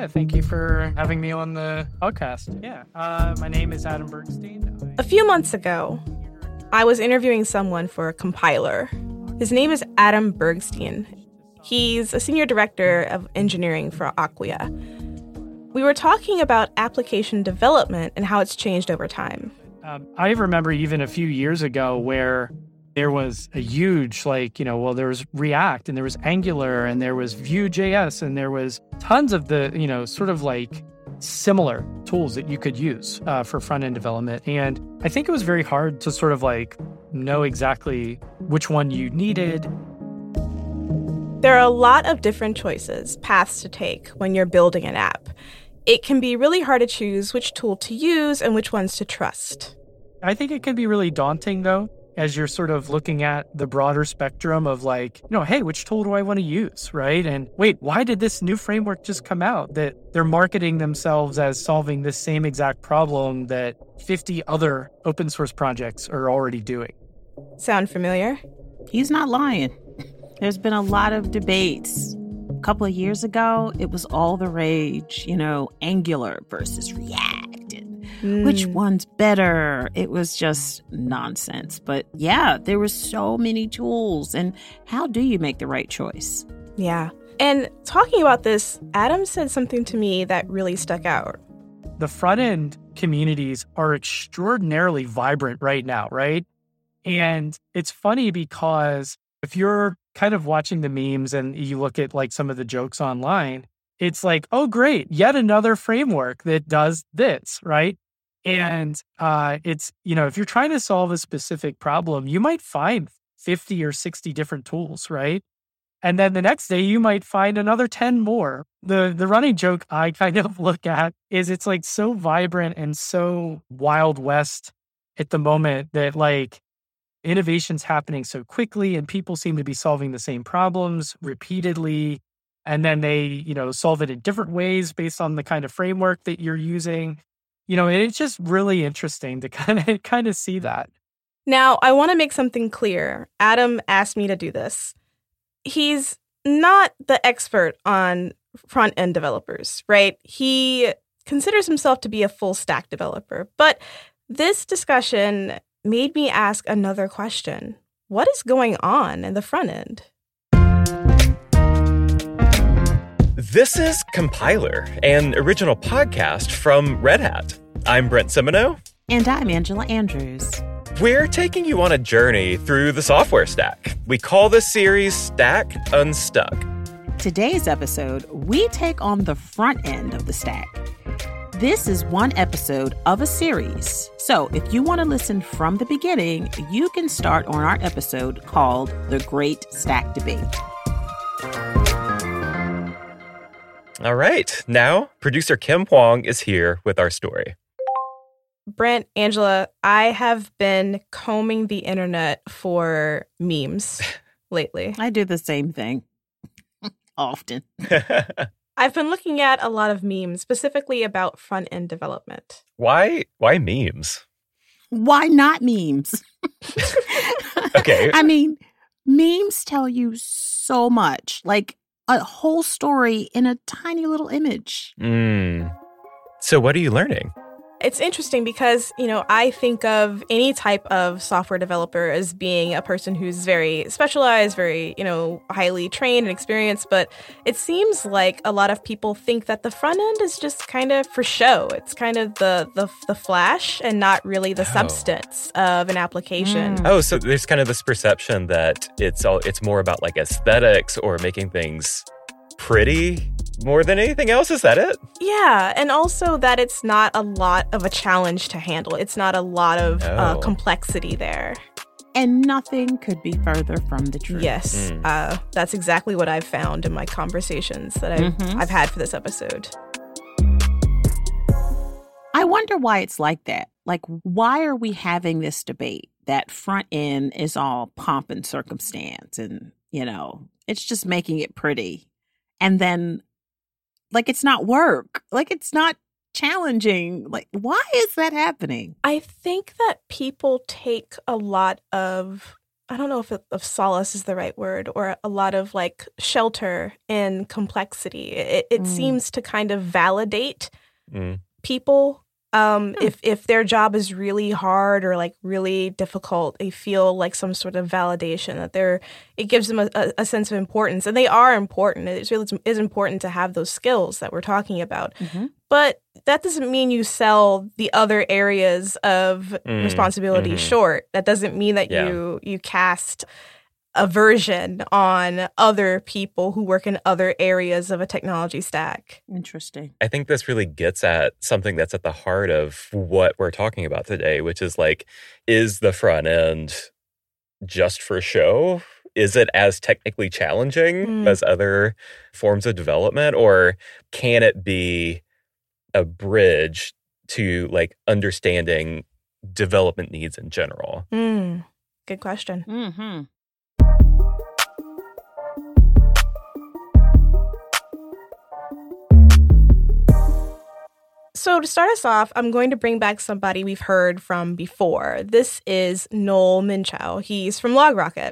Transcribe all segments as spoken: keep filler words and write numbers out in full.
Yeah, thank you for having me on the podcast. Yeah, uh, my name is Adam Bergstein. A few months ago, I was interviewing someone for a compiler. His name is Adam Bergstein. He's a senior director of engineering for Acquia. We were talking about application development and how it's changed over time. Um, I remember even a few years ago where there was a huge, like, you know, well, there was React and there was Angular and there was Vue.js and there was tons of the, you know, sort of like similar tools that you could use uh, for front-end development. And I think it was very hard to sort of like know exactly which one you needed. There are a lot of different choices, paths to take when you're building an app. It can be really hard to choose which tool to use and which ones to trust. I think it can be really daunting, though, as you're sort of looking at the broader spectrum of like, you know, hey, which tool do I want to use, right? And wait, why did this new framework just come out that they're marketing themselves as solving the same exact problem that fifty other open source projects are already doing? Sound familiar? He's not lying. There's been a lot of debates. A couple of years ago, it was all the rage, you know, Angular versus React. And mm. which one's better? It was just nonsense. But yeah, there were so many tools. And how do you make the right choice? Yeah. And talking about this, Adam said something to me that really stuck out. The front-end communities are extraordinarily vibrant right now, right? And it's funny because if you're kind of watching the memes and you look at like some of the jokes online, it's like, oh, great, yet another framework that does this, right? And uh, it's, you know, if you're trying to solve a specific problem, you might find fifty or sixty different tools, right? And then the next day you might find another ten more. The the running joke I kind of look at is it's like so vibrant and so Wild West at the moment that like, innovation's happening so quickly and people seem to be solving the same problems repeatedly. And then they, you know, solve it in different ways based on the kind of framework that you're using. You know, and it's just really interesting to kind of kind of see that. Now, I want to make something clear. Adam asked me to do this. He's not the expert on front-end developers, right? He considers himself to be a full-stack developer. But this discussion made me ask another question. What is going on in the front end? This is Compiler, an original podcast from Red Hat. I'm Brent Simoneau. And I'm Angela Andrews. We're taking you on a journey through the software stack. We call this series Stack Unstuck. Today's episode, we take on the front end of the stack. This is one episode of a series. So if you want to listen from the beginning, you can start on our episode called The Great Stack Debate. All right. Now, producer Kim Hwang is here with our story. Brent, Angela, I have been combing the internet for memes lately. I do the same thing often. I've been looking at a lot of memes, specifically about front-end development. Why why memes? Why not memes? Okay. I mean, memes tell you so much, like a whole story in a tiny little image. Mm. So what are you learning? It's interesting because, you know, I think of any type of software developer as being a person who's very specialized, very, you know, highly trained and experienced. But it seems like a lot of people think that the front end is just kind of for show. It's kind of the the, the flash and not really the oh. substance of an application. Mm. Oh, so there's kind of this perception that it's all it's more about like aesthetics or making things pretty more than anything else. Is that it? Yeah. And also that it's not a lot of a challenge to handle. It's not a lot of oh. uh, complexity there. And nothing could be further from the truth. Yes. Mm. Uh, that's exactly what I've found in my conversations that I've, mm-hmm. I've had for this episode. I wonder why it's like that. Like, why are we having this debate that front end is all pomp and circumstance and, you know, it's just making it pretty. And then like, it's not work. Like, it's not challenging. Like, why is that happening? I think that people take a lot of I don't know if, it, if solace is the right word, or a lot of like shelter in complexity. It, it mm. seems to kind of validate mm. people. Um, mm. If if their job is really hard or like really difficult, they feel like some sort of validation that they're. It gives them a, a, a sense of importance, and they are important. It's really is important to have those skills that we're talking about. Mm-hmm. But that doesn't mean you sell the other areas of mm. responsibility mm-hmm. short. That doesn't mean that yeah. you you cast aversion on other people who work in other areas of a technology stack. Interesting. I think this really gets at something that's at the heart of what we're talking about today, which is like, is the front end just for show? Is it as technically challenging mm. as other forms of development? Or can it be a bridge to like understanding development needs in general? Mm. Good question. Mm-hmm. So to start us off, I'm going to bring back somebody we've heard from before. This is Noel Minchow. He's from LogRocket.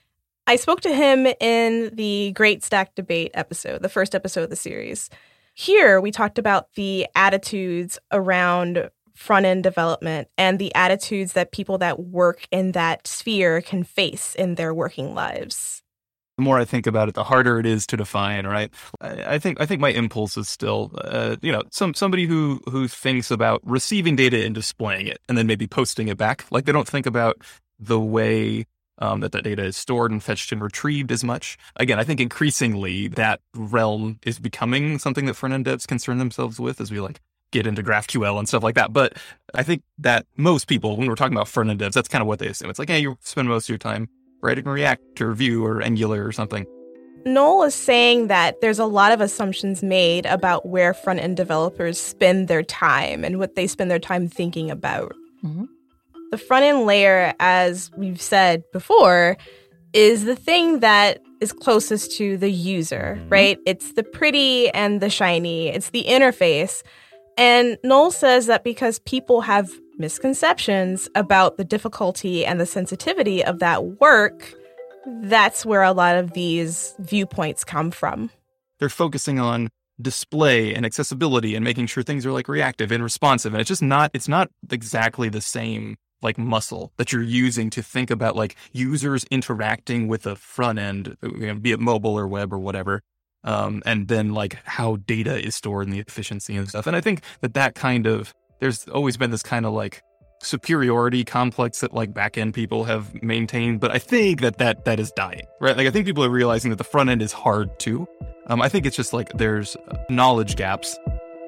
I spoke to him in the Great Stack Debate episode, the first episode of the series. Here, we talked about the attitudes around front-end development and the attitudes that people that work in that sphere can face in their working lives. The more I think about it, the harder it is to define, right? I, I think I think my impulse is still, uh, you know, some somebody who who thinks about receiving data and displaying it and then maybe posting it back. Like they don't think about the way um, that that data is stored and fetched and retrieved as much. Again, I think increasingly that realm is becoming something that front-end devs concern themselves with as we like get into GraphQL and stuff like that. But I think that most people, when we're talking about front-end devs, that's kind of what they assume. It's like, hey, you spend most of your time writing React or Vue or Angular or something. Noel is saying that there's a lot of assumptions made about where front-end developers spend their time and what they spend their time thinking about. Mm-hmm. The front-end layer, as we've said before, is the thing that is closest to the user, mm-hmm. right? It's the pretty and the shiny. It's the interface. And Noel says that because people have misconceptions about the difficulty and the sensitivity of that work, that's where a lot of these viewpoints come from. They're focusing on display and accessibility and making sure things are like reactive and responsive. And it's just not, it's not exactly the same like muscle that you're using to think about like users interacting with a front end, you know, be it mobile or web or whatever. Um, and then like how data is stored and the efficiency and stuff. And I think that that kind of, there's always been this kind of like superiority complex that like back-end people have maintained. But I think that that, that is dying, right? Like I think people are realizing that the front end is hard too. Um, I think it's just like there's knowledge gaps.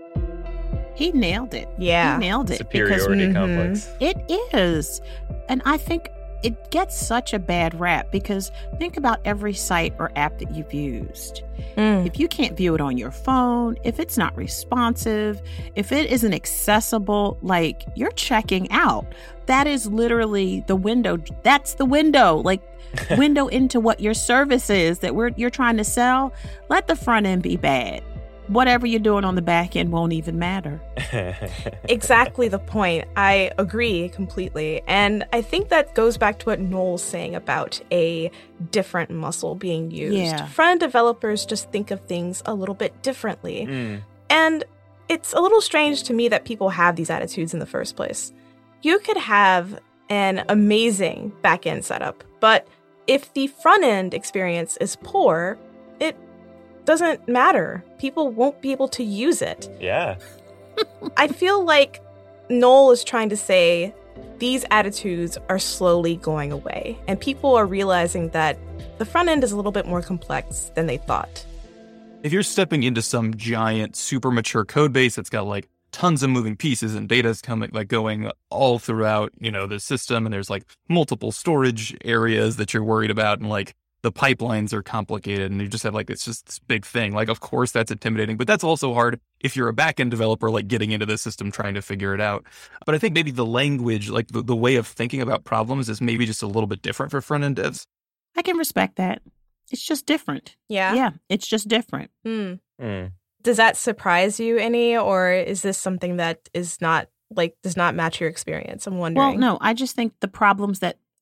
He nailed it. Yeah. He nailed it. Superiority because, complex. Mm-hmm. It is. And I think it gets such a bad rap because think about every site or app that you've used. Mm. If you can't view it on your phone, if it's not responsive, if it isn't accessible, like you're checking out. That is literally the window. That's the window, like window into what your service is that we're you're trying to sell. Let the front end be bad. Whatever you're doing on the back end won't even matter. Exactly the point. I agree completely. And I think that goes back to what Noel's saying about a different muscle being used. Yeah. Front-end developers just think of things a little bit differently. Mm. And it's a little strange to me that people have these attitudes in the first place. You could have an amazing back-end setup, but if the front-end experience is poor, it doesn't matter. People won't be able to use it. Yeah. I feel like Noel is trying to say these attitudes are slowly going away, and people are realizing that the front end is a little bit more complex than they thought. If you're stepping into some giant, super mature code base that's got like tons of moving pieces and data's coming, like going all throughout, you know, the system, and there's like multiple storage areas that you're worried about, and like the pipelines are complicated and you just have like, it's just this big thing. Like, of course that's intimidating, but that's also hard if you're a backend developer, like getting into the system, trying to figure it out. But I think maybe the language, like the, the way of thinking about problems is maybe just a little bit different for front end devs. I can respect that. It's just different. Yeah. Yeah. It's just different. Mm. Mm. Does that surprise you any, or is this something that is not like, does not match your experience? I'm wondering. Well, no, I just think the problems that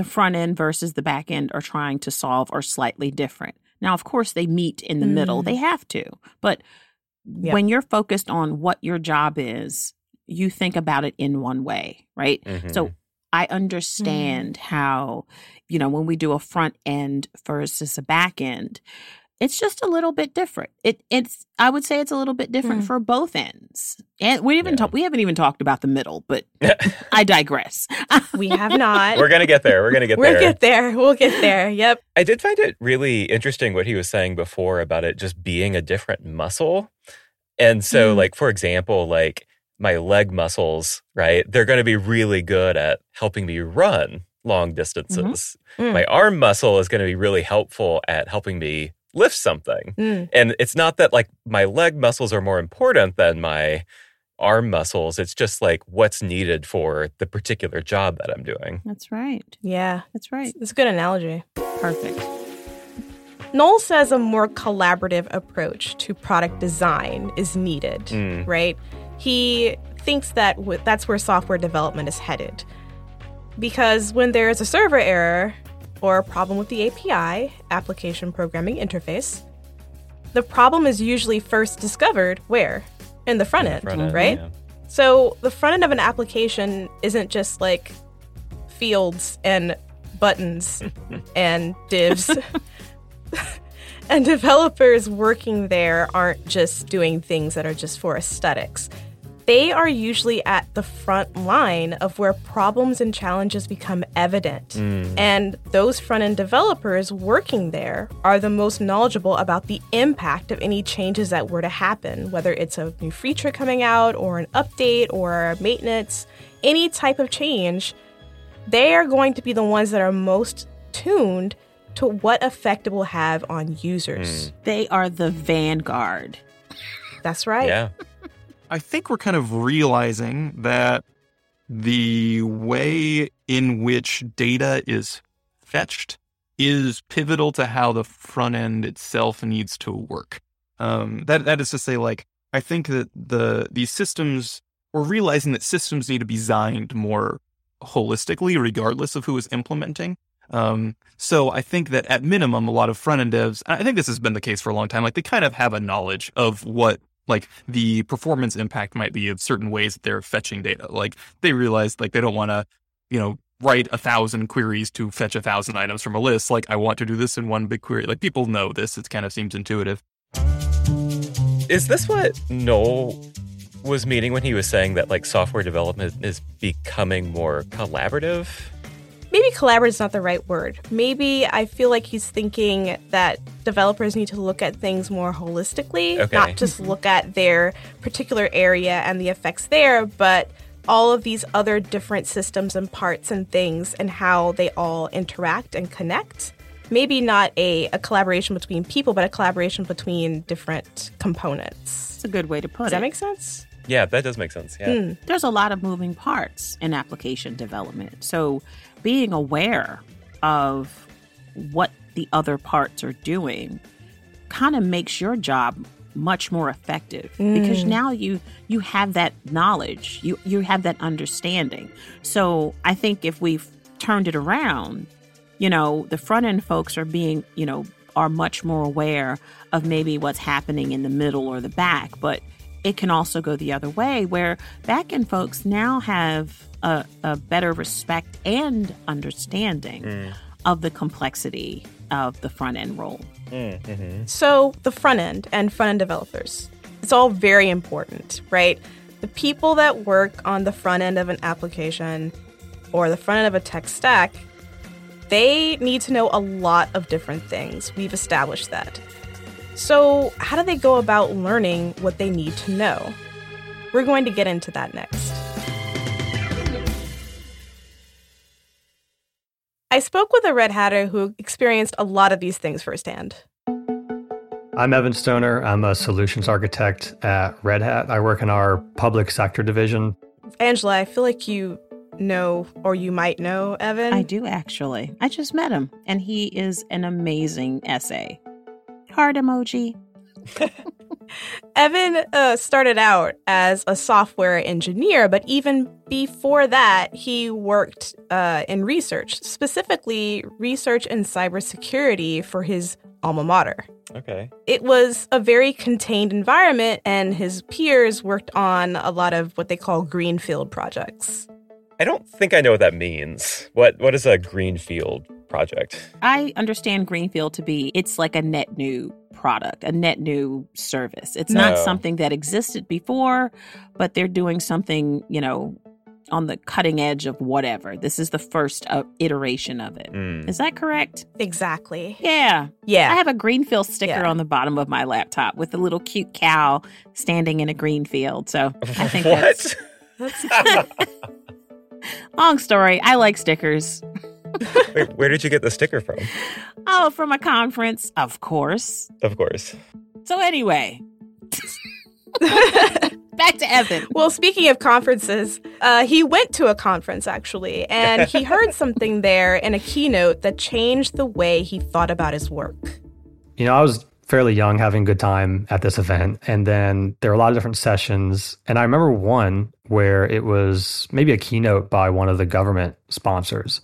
the front end versus the back end are trying to solve are slightly different. Now, of course, they meet in the mm. middle. They have to. But yep. when you're focused on what your job is, you think about it in one way, right? Mm-hmm. So I understand mm. how, you know, when we do a front end versus a back end, it's just a little bit different. It, it's, I would say it's a little bit different mm. for both ends. And we even yeah. talk, we haven't even talked about the middle, but I digress. We have not. We're going to get there. We're going to get we'll there. We'll get there. We'll get there. Yep. I did find it really interesting what he was saying before about it just being a different muscle. And so, mm. like, for example, like my leg muscles, right? They're going to be really good at helping me run long distances. Mm-hmm. Mm. My arm muscle is going to be really helpful at helping me lift something. Mm. And it's not that like my leg muscles are more important than my arm muscles. It's just like what's needed for the particular job that I'm doing. That's right. Yeah. That's right. It's a good analogy. Perfect. Noel says a more collaborative approach to product design is needed, mm. right? He thinks that w- that's where software development is headed. Because when there's a server error or a problem with the A P I, application programming interface, the problem is usually first discovered where? In the front, in the end, front end, right? Yeah. So the front end of an application isn't just like fields and buttons and divs. And developers working there aren't just doing things that are just for aesthetics. They are usually at the front line of where problems and challenges become evident. Mm. And those front-end developers working there are the most knowledgeable about the impact of any changes that were to happen, whether it's a new feature coming out or an update or maintenance, any type of change. They are going to be the ones that are most tuned to what effect it will have on users. Mm. They are the vanguard. That's right. Yeah. I think we're kind of realizing that the way in which data is fetched is pivotal to how the front end itself needs to work. Um, that that is to say, like, I think that the these systems, we're realizing that systems need to be designed more holistically, regardless of who is implementing. Um, so I think that at minimum, a lot of front end devs, I think this has been the case for a long time, like they kind of have a knowledge of what like the performance impact might be of certain ways that they're fetching data. Like they realize like they don't want to, you know, write a thousand queries to fetch a thousand items from a list. Like I want to do this in one big query. Like people know this. It kind of seems intuitive. Is this what Noel was meaning when he was saying that like software development is becoming more collaborative? Maybe collaborative is not the right word. Maybe I feel like he's thinking that developers need to look at things more holistically, okay. not just look at their particular area and the effects there, but all of these other different systems and parts and things and how they all interact and connect. Maybe not a, a collaboration between people, but a collaboration between different components. It's a good way to put Does it. Does that make sense? Yeah, that does make sense. Yeah. Mm. There's a lot of moving parts in application development. So being aware of what the other parts are doing kind of makes your job much more effective mm. because now you you have that knowledge, you you have that understanding. So I think if we've turned it around, you know, the front end folks are being, you know, are much more aware of maybe what's happening in the middle or the back, but it can also go the other way where back end folks now have a, a better respect and understanding mm. of the complexity of the front end role. Mm-hmm. So the front end and front end developers, it's all very important, right? The people that work on the front end of an application or the front end of a tech stack, they need to know a lot of different things. We've established that. So how do they go about learning what they need to know? We're going to get into that next. I spoke with a Red Hatter who experienced a lot of these things firsthand. I'm Evan Stoner. I'm a solutions architect at Red Hat. I work in our public sector division. Angela, I feel like you know, or you might know Evan. I do, actually. I just met him, and he is an amazing S A. Heart emoji. Evan uh, started out as a software engineer, but even before that, he worked uh, in research, specifically research in cybersecurity for his alma mater. Okay. It was a very contained environment, and his peers worked on a lot of what they call greenfield projects. I don't think I know what that means. What What is a greenfield project? I understand greenfield to be, it's like a net new product, a net new service. It's not No. something that existed before, but they're doing something, you know, on the cutting edge of whatever. This is the first uh, iteration of it. Mm. Is that correct? Exactly. Yeah. Yeah. I have a greenfield sticker Yeah. on the bottom of my laptop with a little cute cow standing in a green field. So I think What? that's long story. I like stickers. Wait, where did you get the sticker from? Oh, from a conference, of course. Of course. So anyway, back to Evan. Well, speaking of conferences, uh, he went to a conference, actually, and he heard something there in a keynote that changed the way he thought about his work. You know, I was fairly young, having a good time at this event. And then there were a lot of different sessions. And I remember one where it was maybe a keynote by one of the government sponsors.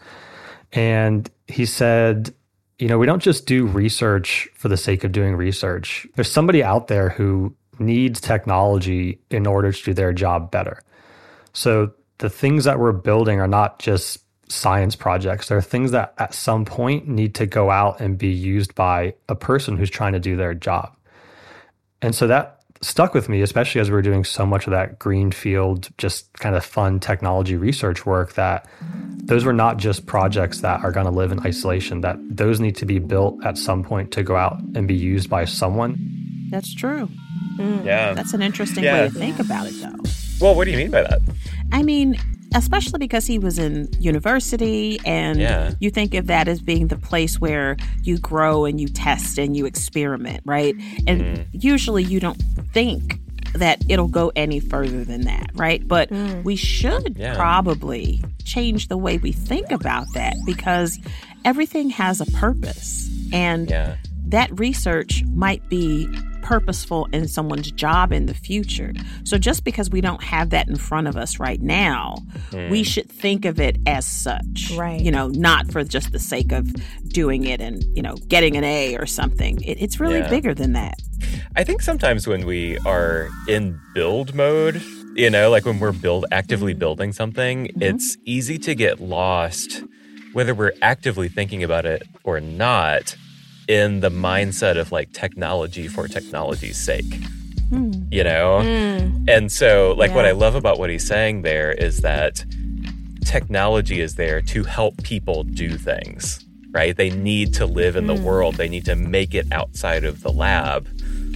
And he said, you know, we don't just do research for the sake of doing research. There's somebody out there who needs technology in order to do their job better. So the things that we're building are not just science projects. They're things that at some point need to go out and be used by a person who's trying to do their job. And so that stuck with me, especially as we were doing so much of that greenfield, just kind of fun technology research work, that those were not just projects that are going to live in isolation, that those need to be built at some point to go out and be used by someone. That's true. Yeah. That's an interesting Yeah. way to think about it, though. Well, what do you mean by that? I mean, especially because he was in university, and Yeah. you think of that as being the place where you grow and you test and you experiment, right? And Mm. usually you don't think that it'll go any further than that, right? But we should Yeah. probably change the way we think about that, because everything has a purpose. And Yeah. that research might be purposeful in someone's job in the future. So just because we don't have that in front of us right now, Mm. we should think of it as such. Right. You know, not for just the sake of doing it and, you know, getting an A or something. It, it's really Yeah. bigger than that. I think sometimes when we are in build mode, you know, like when we're build actively building something, it's easy to get lost, whether we're actively thinking about it or not, in the mindset of like technology for technology's sake, you know? And so like what Yeah. I love about what he's saying there is that technology is there to help people do things, right? They need to live in the world. They need to make it outside of the lab,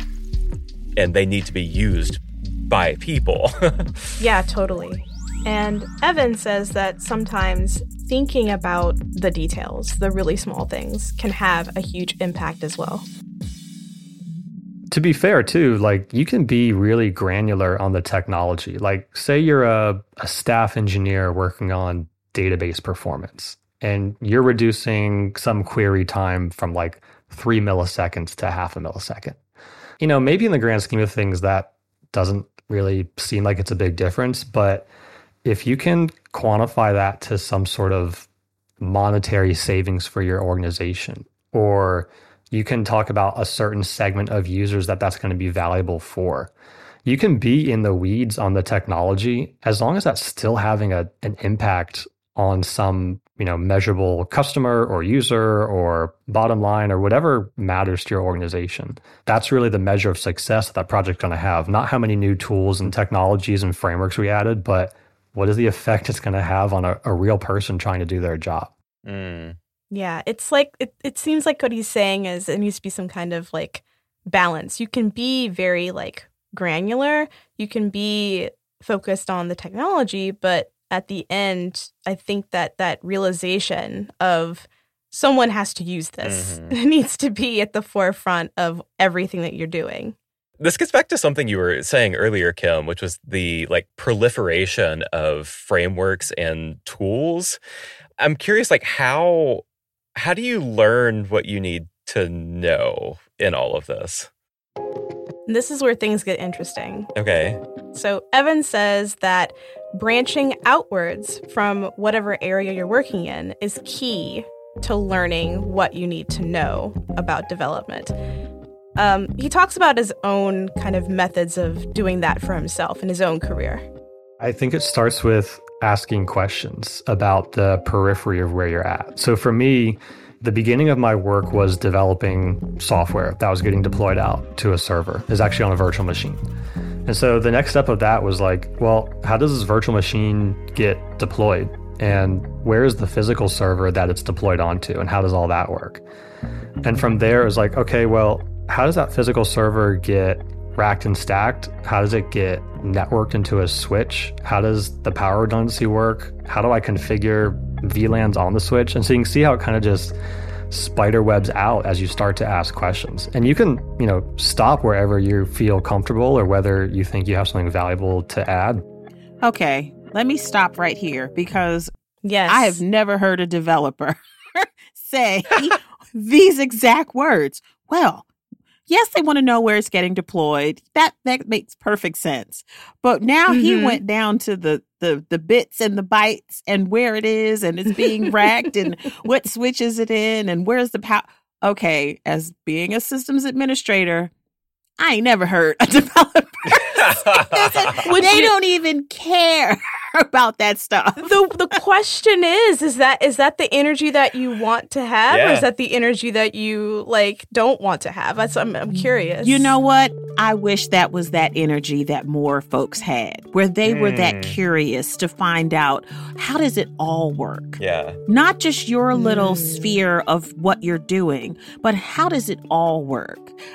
and they need to be used by people. Yeah, totally. And Evan says that sometimes thinking about the details, the really small things, can have a huge impact as well. To be fair, too, like you can be really granular on the technology. Like, say you're a, a staff engineer working on database performance, and you're reducing some query time from like three milliseconds to half a millisecond. You know, maybe in the grand scheme of things, that doesn't really seem like it's a big difference. But if you can quantify that to some sort of monetary savings for your organization, or you can talk about a certain segment of users that that's going to be valuable for, you can be in the weeds on the technology as long as that's still having a, an impact on some, you know, measurable customer or user or bottom line or whatever matters to your organization. That's really the measure of success that that project's going to have. Not how many new tools and technologies and frameworks we added, but what is the effect it's going to have on a, a real person trying to do their job? Mm. Yeah, it's like, it, it seems like what he's saying is it needs to be some kind of like balance. You can be very like granular, you can be focused on the technology, but at the end, I think that that realization of someone has to use this Mhm. needs to be at the forefront of everything that you're doing. This gets back to something you were saying earlier, Kim, which was the like proliferation of frameworks and tools. I'm curious, like how how do you learn what you need to know in all of this? And this is where things get interesting. Okay. So Evan says that branching outwards from whatever area you're working in is key to learning what you need to know about development. Um, he talks about his own kind of methods of doing that for himself in his own career. I think it starts with asking questions about the periphery of where you're at. So for me, the beginning of my work was developing software that was getting deployed out to a server. It was actually on a virtual machine. And so the next step of that was like, well, how does this virtual machine get deployed? And where is the physical server that it's deployed onto? And how does all that work? And from there, it was like, okay, well, how does that physical server get racked and stacked? How does it get networked into a switch? How does the power redundancy work? How do I configure V LANs on the switch? And so you can see how it kind of just spider webs out as you start to ask questions. And you can, you know, stop wherever you feel comfortable or whether you think you have something valuable to add. Okay, let me stop right here because Yes. I have never heard a developer say these exact words. Well, yes, they want to know where it's getting deployed. That that makes perfect sense. But now mm-hmm. he went down to the, the the bits and the bytes and where it is and it's being racked and what switch is it in and where's the power. Okay, as being a systems administrator, I ain't never heard a developer when they don't even care about that stuff. The the question is, is that is that the energy that you want to have, yeah. or is that the energy that you like don't want to have? That's I'm, I'm curious. You know what? I wish that was that energy that more folks had, where they mm. were that curious to find out how does it all work? Yeah. Not just your little mm. sphere of what you're doing, but how does it all work?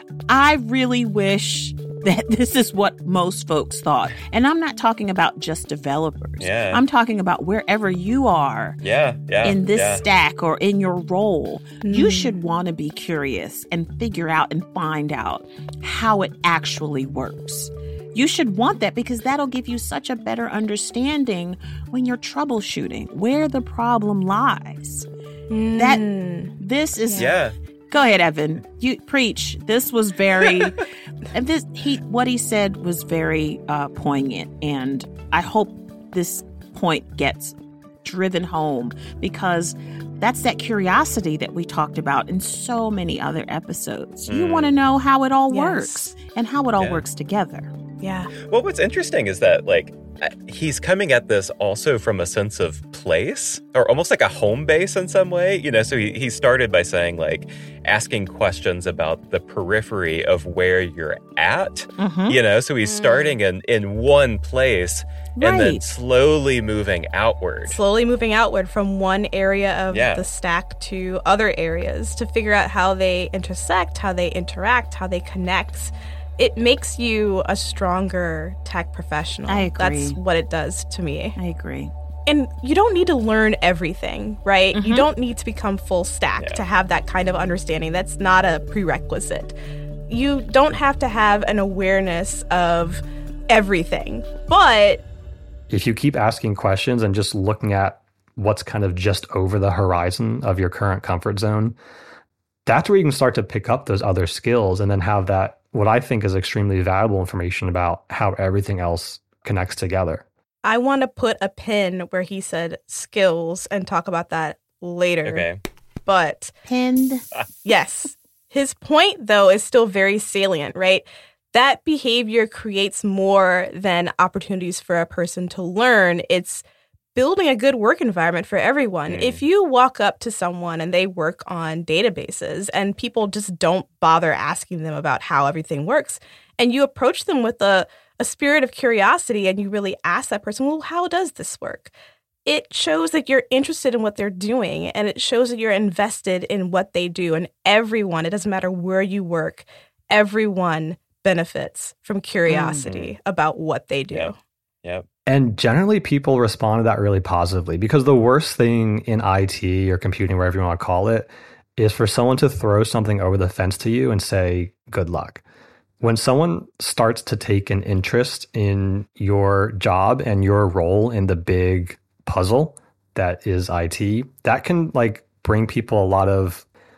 I really wish that this is what most folks thought. And I'm not talking about just developers. Yeah. I'm talking about wherever you are yeah, yeah, in this yeah. stack or in your role. Mm. You should want to be curious and figure out and find out how it actually works. You should want that because that'll give you such a better understanding when you're troubleshooting where the problem lies. Mm. That this is yeah. Go ahead, Evan. You preach. This was very, and this he what he said was very uh, poignant, and I hope this point gets driven home because that's that curiosity that we talked about in so many other episodes. Mm. You want to know how it all yes. works and how it all yeah. works together. Yeah. Well, what's interesting is that, like, he's coming at this also from a sense of place, or almost like a home base in some way. You know, so he, he started by saying, like, asking questions about the periphery of where you're at. Mm-hmm. You know, so he's mm. starting in, in one place right. and then slowly moving outward. Slowly moving outward from one area of yeah. the stack to other areas to figure out how they intersect, how they interact, how they connect. It makes you a stronger tech professional. I agree. That's what it does to me. I agree. And you don't need to learn everything, right? Mm-hmm. You don't need to become full stack yeah. to have that kind of understanding. That's not a prerequisite. You don't have to have an awareness of everything, but if you keep asking questions and just looking at what's kind of just over the horizon of your current comfort zone, that's where you can start to pick up those other skills and then have that, what I think is extremely valuable information about how everything else connects together. I want to put a pin where he said skills and talk about that later. Okay. But Pinned. yes, his point, though, is still very salient, right? That behavior creates more than opportunities for a person to learn. It's building a good work environment for everyone. Mm. If you walk up to someone and they work on databases and people just don't bother asking them about how everything works, and you approach them with a, a spirit of curiosity and you really ask that person, well, how does this work? It shows that you're interested in what they're doing, and it shows that you're invested in what they do. And everyone, it doesn't matter where you work, everyone benefits from curiosity mm-hmm. about what they do. Yep. Yep. And generally people respond to that really positively, because the worst thing in I T or computing, wherever you want to call it, is for someone to throw something over the fence to you and say, good luck. When someone starts to take an interest in your job and your role in the big puzzle that is I T, that can like bring people a lot of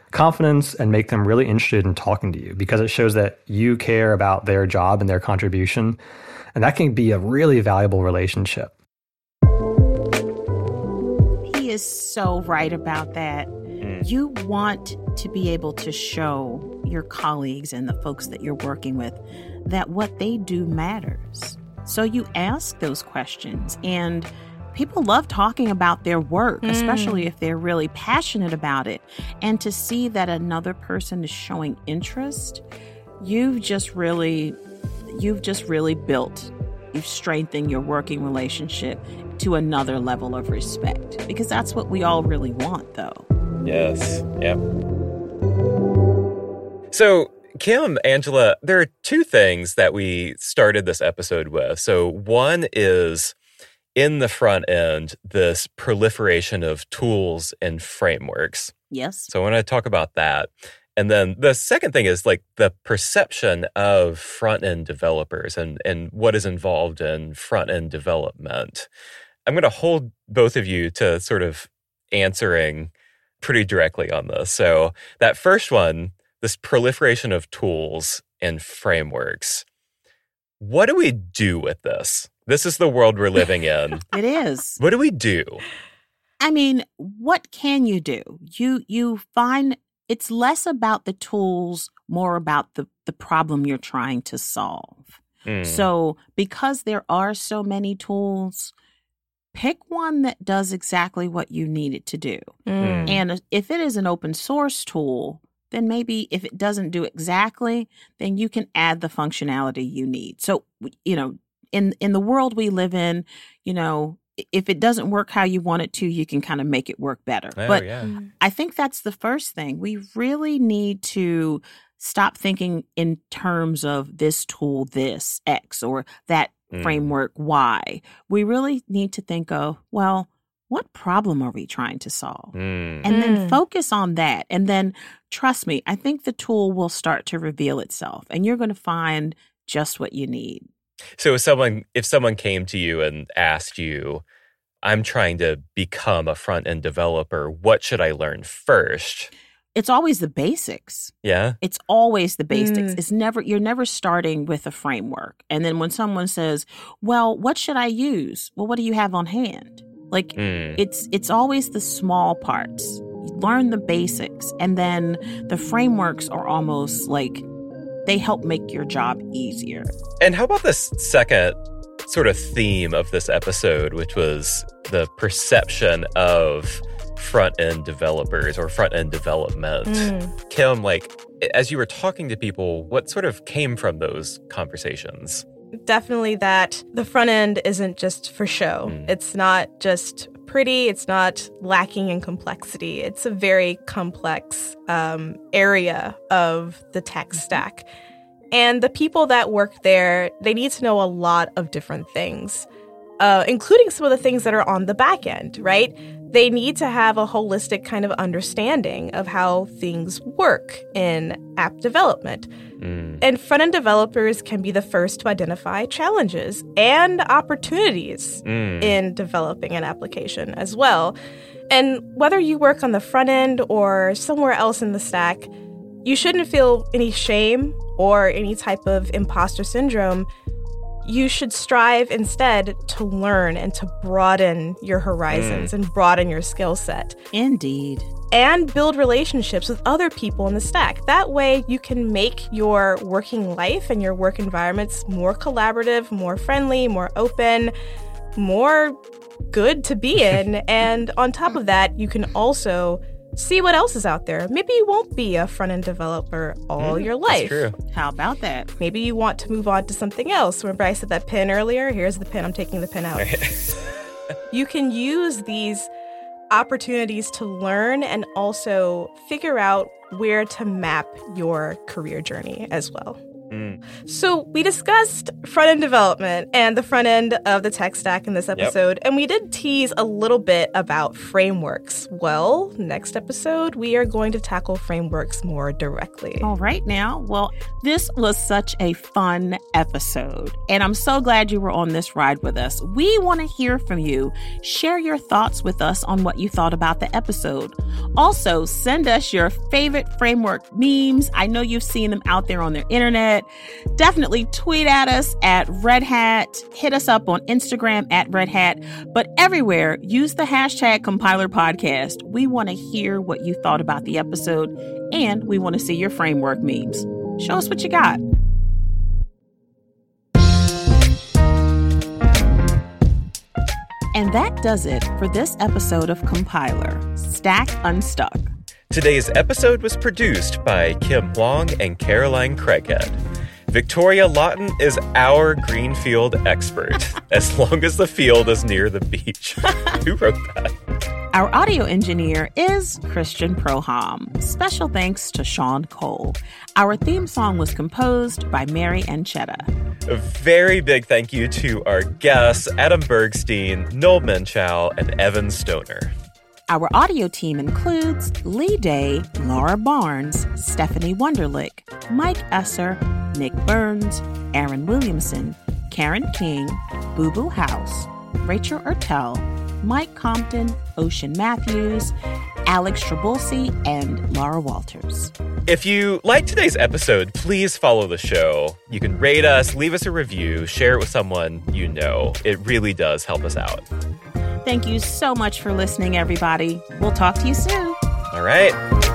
confidence and make them really interested in talking to you, because it shows that you care about their job and their contribution. And that can be a really valuable relationship. He is so right about that. Mm. You want to be able to show your colleagues and the folks that you're working with that what they do matters. So you ask those questions, and people love talking about their work, mm. especially if they're really passionate about it. And to see that another person is showing interest, you've just really, you've just really built, you've strengthened your working relationship to another level of respect, because that's what we all really want, though. Yes. Yep. So, Kim, Angela, there are two things that we started this episode with. So one is, in the front end, this proliferation of tools and frameworks. Yes. So I want to talk about that. And then the second thing is like the perception of front-end developers and, and what is involved in front-end development. I'm going to hold both of you to sort of answering pretty directly on this. So that first one, this proliferation of tools and frameworks. What do we do with this? This is the world we're living in. It is. What do we do? I mean, what can you do? You you find it's less about the tools, more about the, the problem you're trying to solve. Mm. So because there are so many tools, pick one that does exactly what you need it to do. Mm. And if it is an open source tool, then maybe if it doesn't do exactly, then you can add the functionality you need. So, you know, in in the world we live in, you know, if it doesn't work how you want it to, you can kind of make it work better. Oh, but yeah. I think that's the first thing. We really need to stop thinking in terms of this tool, this X, or that mm. framework Y. We really need to think of, well, what problem are we trying to solve? Mm. And then mm. focus on that. And then trust me, I think the tool will start to reveal itself, and you're going to find just what you need. So if someone if someone came to you and asked you, I'm trying to become a front-end developer, what should I learn first? It's always the basics. Yeah. It's always the basics. Mm. It's never, you're never starting with a framework. And then when someone says, well, what should I use? Well, what do you have on hand? Like mm. it's it's always the small parts. You learn the basics, and then the frameworks are almost like they help make your job easier. And how about this second sort of theme of this episode, which was the perception of front-end developers or front-end development? Mm. Kim, like, as you were talking to people, what sort of came from those conversations? Definitely that the front end isn't just for show. Mm. It's not just pretty. It's not lacking in complexity. It's a very complex um, area of the tech stack. And the people that work there, they need to know a lot of different things, uh, including some of the things that are on the back end, right? They need to have a holistic kind of understanding of how things work in app development. Mm. And front-end developers can be the first to identify challenges and opportunities mm. in developing an application as well. And whether you work on the front end or somewhere else in the stack, you shouldn't feel any shame or any type of imposter syndrome. You should strive instead to learn and to broaden your horizons mm. and broaden your skill set. Indeed. And build relationships with other people in the stack. That way you can make your working life and your work environments more collaborative, more friendly, more open, more good to be in. And on top of that, you can also see what else is out there. Maybe you won't be a front-end developer all mm, your life. That's true. How about that? Maybe you want to move on to something else. Remember I said that pin earlier? Here's the pin. I'm taking the pin out. You can use these opportunities to learn and also figure out where to map your career journey as well. Mm. So we discussed front-end development and the front end of the tech stack in this episode, yep. and we did tease a little bit about frameworks. Well, next episode, we are going to tackle frameworks more directly. All right now. Well, this was such a fun episode, and I'm so glad you were on this ride with us. We want to hear from you. Share your thoughts with us on what you thought about the episode. Also, send us your favorite framework memes. I know you've seen them out there on the internet. Definitely tweet at us at Red Hat. Hit us up on Instagram at Red Hat. But everywhere, use the hashtag Compiler Podcast. We want to hear what you thought about the episode, and we want to see your framework memes. Show us what you got. And that does it for this episode of Compiler, Stack Unstuck. Today's episode was produced by Kim Huang and Caroline Craighead. Victoria Lawton is our greenfield expert, as long as the field is near the beach. Who wrote that? Our audio engineer is Christian Proham. Special thanks to Sean Cole. Our theme song was composed by Mary Anchetta. A very big thank you to our guests, Adam Bergstein, Noel Menchow, and Evan Stoner. Our audio team includes Lee Day, Laura Barnes, Stephanie Wunderlich, Mike Esser, Nick Burns, Aaron Williamson, Karen King, Boo Boo House, Rachel Ertel, Mike Compton, Ocean Matthews, Alex Trabulsi, and Laura Walters. If you like today's episode, please follow the show. You can rate us, leave us a review, share it with someone you know. It really does help us out. Thank you so much for listening, everybody. We'll talk to you soon. All right.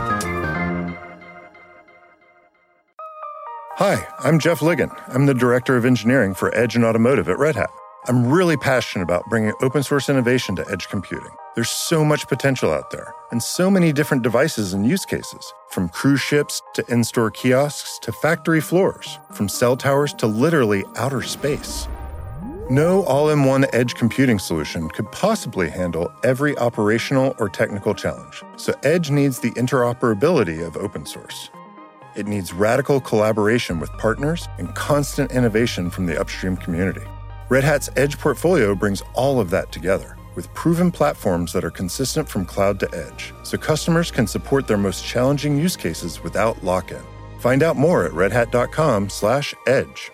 Hi, I'm Jeff Ligon. I'm the Director of Engineering for Edge and Automotive at Red Hat. I'm really passionate about bringing open source innovation to edge computing. There's so much potential out there, and so many different devices and use cases, from cruise ships to in-store kiosks to factory floors, from cell towers to literally outer space. No all-in-one edge computing solution could possibly handle every operational or technical challenge, so Edge needs the interoperability of open source. It needs radical collaboration with partners and constant innovation from the upstream community. Red Hat's Edge portfolio brings all of that together, with proven platforms that are consistent from cloud to edge, so customers can support their most challenging use cases without lock-in. Find out more at redhat.com slash edge.